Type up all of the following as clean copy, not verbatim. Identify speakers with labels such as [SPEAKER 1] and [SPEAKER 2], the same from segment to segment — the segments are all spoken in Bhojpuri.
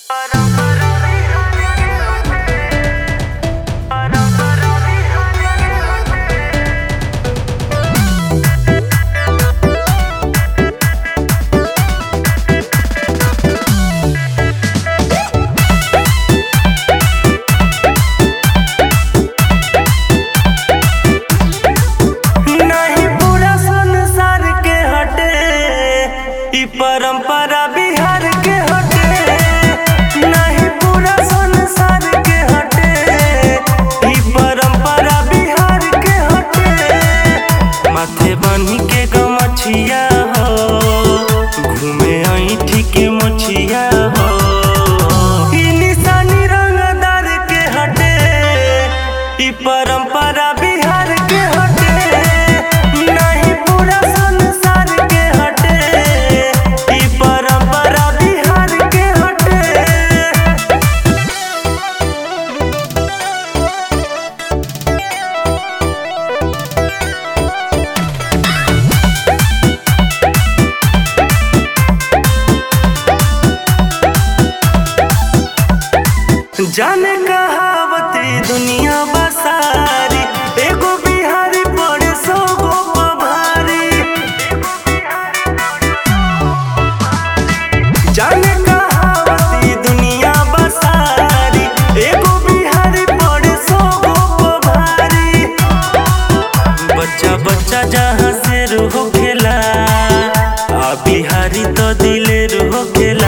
[SPEAKER 1] परंपरा बिहार के हटे, नहीं पूरा संसार के हटे। ई परंपरा बिहार के हटे। माथे बनी के गमछिया हो, घूमे ऐठी के मछिया हो। ई निशानी रंगदार के हटे। ई परंपरा बिहार के हटे, नहीं पूरा संसार के हटे। जाने कहावती दुनिया बसारी, एगो बिहारी पड़े 100 गो पभारी। जाने कहावती दुनिया बसारी, एगो बिहारी पड़े 100 गो पभारी। बच्चा बच्चा जहाँ से रूह खेला, आ बिहारी तो दिलेर हो खेला।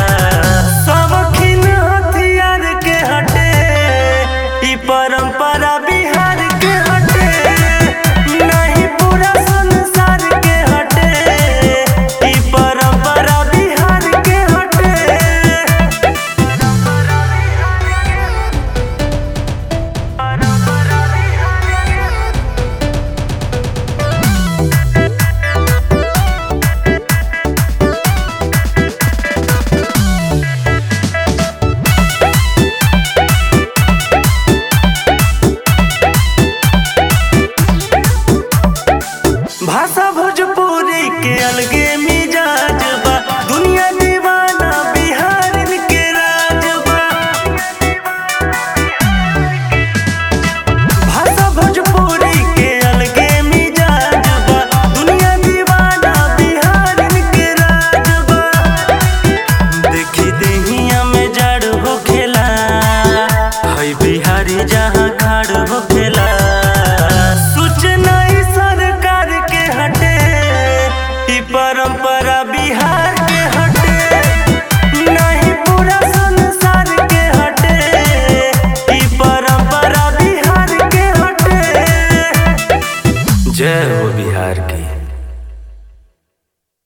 [SPEAKER 1] परंपरा बिहार के हटे, नहीं पूरा संसार के हटे। ई परंपरा बिहार के हटे। भाषा भोजपुरी के अलगे मिजाज बा, दुनिया दीवाना बिहार के राज बा। भाषा भोजपुरी के अलगे मिजाज बा, दुनिया दीवाना बिहार के राज बा। देखी देहिया में जड़ हो खेला, है बिहारी जहाँ खाड़ हो खेला। परंपरा बिहार के हटे, नहीं पूरा संसार के हटे। ई परंपरा बिहार के हटे। जय हो बिहार की।